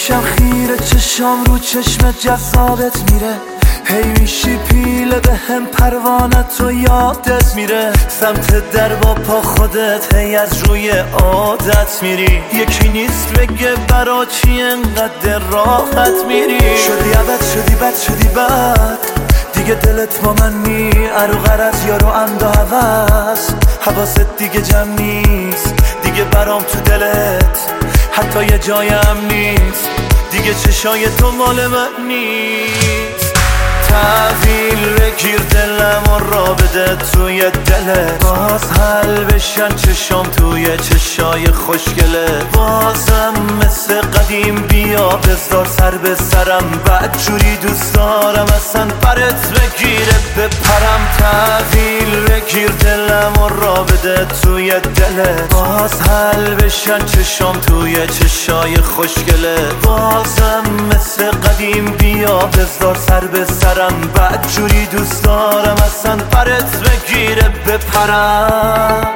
میشم خیره، چشام رو چشمت جذابت میره، هی میشی پیله به هم پروانت رو یادت میره، سمت در با پا خودت هی از روی عادت میری، یکی نیست بگه برا چی انقدر راحت میری. شدی عبد شدی بد شدی بد، دیگه دلت با من نی، ارو غرض یارو اندا هوس، حواست دیگه جمع نیست، دیگه برام تو دلت حتی یه جایم نیست، دیگه چشای تو مال من نیست. تحویل بگیر دلم و را بده توی دلت، باز حل بشن چشام توی چشای خوشگله، بازم مثل قدیم بیا بذار سر به سرم، بد جوری دوست دارم اصلا برت بگیره بپرم. تحویل بگیر دلم و را بده توی دلت، باز حل بشن چشام توی چشای خوشگله، بازم مثل قدیم بیا بذار سر به سرم، بد جوری دوست دارم اصلا برت بگیره بپرم.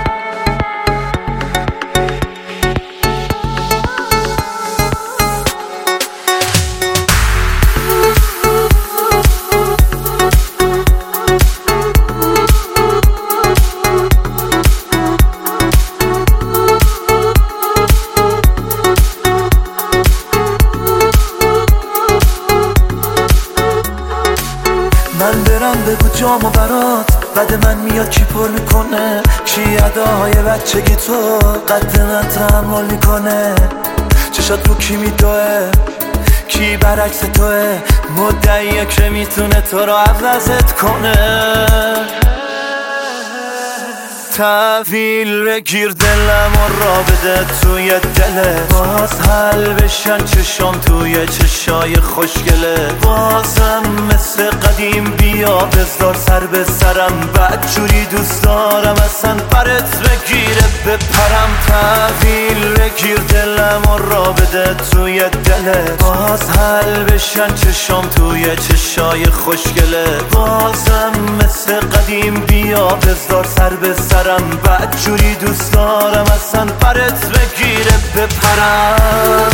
من برم بگو جامو برات، بعد من میاد کی پر میکنه، کی اداهای بچگی تو قد من تحمل میکنه، چشات رو کی میدوه کی برعکس توه، مدعیه که میتونه تو رو عوضت کنه. تحویل بگیر دلم و را بده توی دلت، باز حل بشن چشام توی چشای خوشگله، بازم مثل قدیم بیا بذار سر به سرم، بد جوری دوست دارم اصلا برت بگیره بپرم. تحویل بگیر دلم و را بده توی دلت، باز حل بشن چشام توی چشای خوشگله، بازم مثل قدیم بیا بذار سر به سرم، بد جوری دوست دارم اصلا برت بگیره بپرم.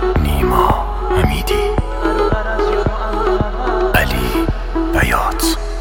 نیما امیدی، علی بیات.